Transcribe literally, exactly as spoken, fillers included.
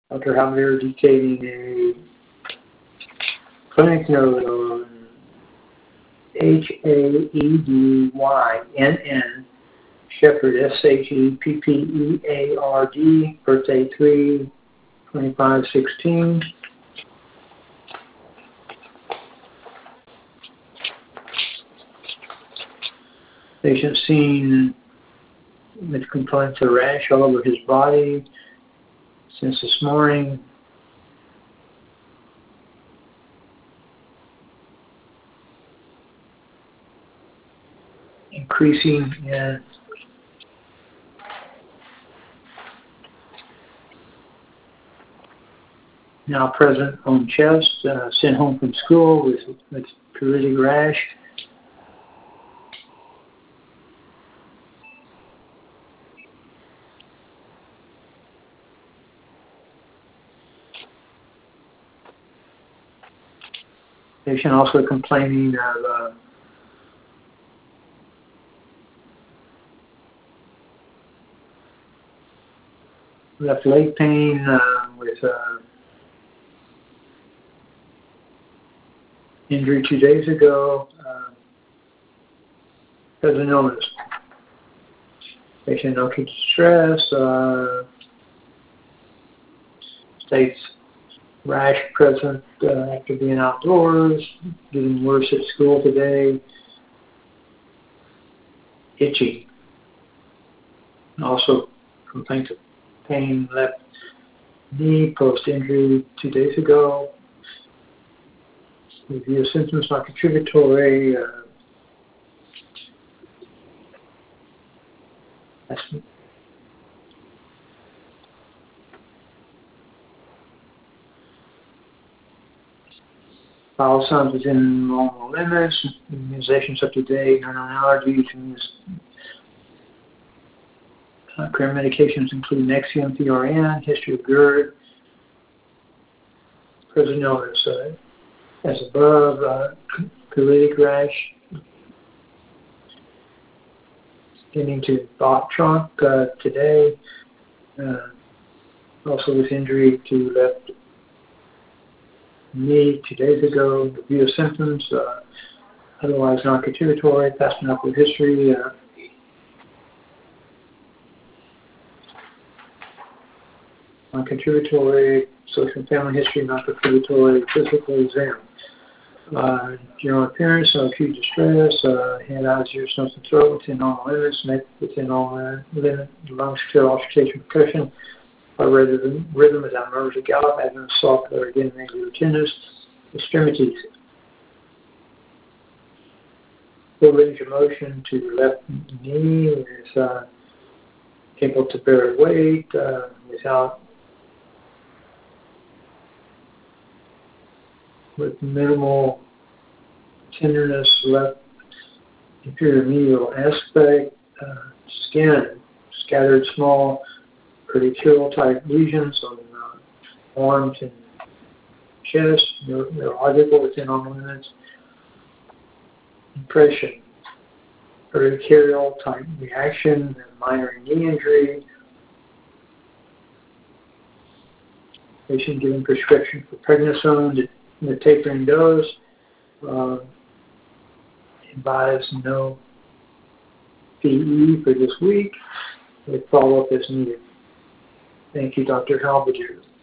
Doctor Halbert dictating a clinic note on H A E D Y N N, Shepherd, S H E P P E A R D, birthday three twenty-five sixteen. Patient seen with complaints of rash all over his body since this morning. Increasing in now present on chest, uh, sent home from school with, with pruritic rash. Patient also complaining of uh, left leg pain uh, with uh, injury two days ago, uh, present illness. Patient no acute distress, uh, states rash present uh, after being outdoors, getting worse at school today, itchy. Also complaints of pain left knee post-injury two days ago. Review symptoms not contributory. Uh, that's bowel sounds within normal limits. Immunizations up to date. None on allergies. Uh, current medications include Nexium, P R N, history of GERD, present illness. Uh, as above, uh, pruritic rash, getting to bot trunk uh, today, uh, also with injury to left knee two days ago. Review of symptoms, uh, otherwise non-contributory, past medical history. Uh, non-contributory, social and family history, non-contributory, physical exam. Uh, general appearance, no acute distress, uh, hand, eyes, ears, nose, and throat within normal limits, neck within normal limit, lungs, fill, auscultation, percussion, heart rhythm, rhythm without nerves or gallop, abdomen soft, lower again, regular tenderness, extremities. Full range of motion to the left knee is uh, able to bear weight uh, without with minimal tenderness, left inferior medial aspect, uh, skin, scattered small urticarial type lesions on uh, arms and chest, neurological within normal limits, impression, urticarial type reaction, minor knee injury, patient given prescription for prednisone in the tapering dose, uh, advise no P E for this week with follow-up as needed. Thank you, Doctor Halbert.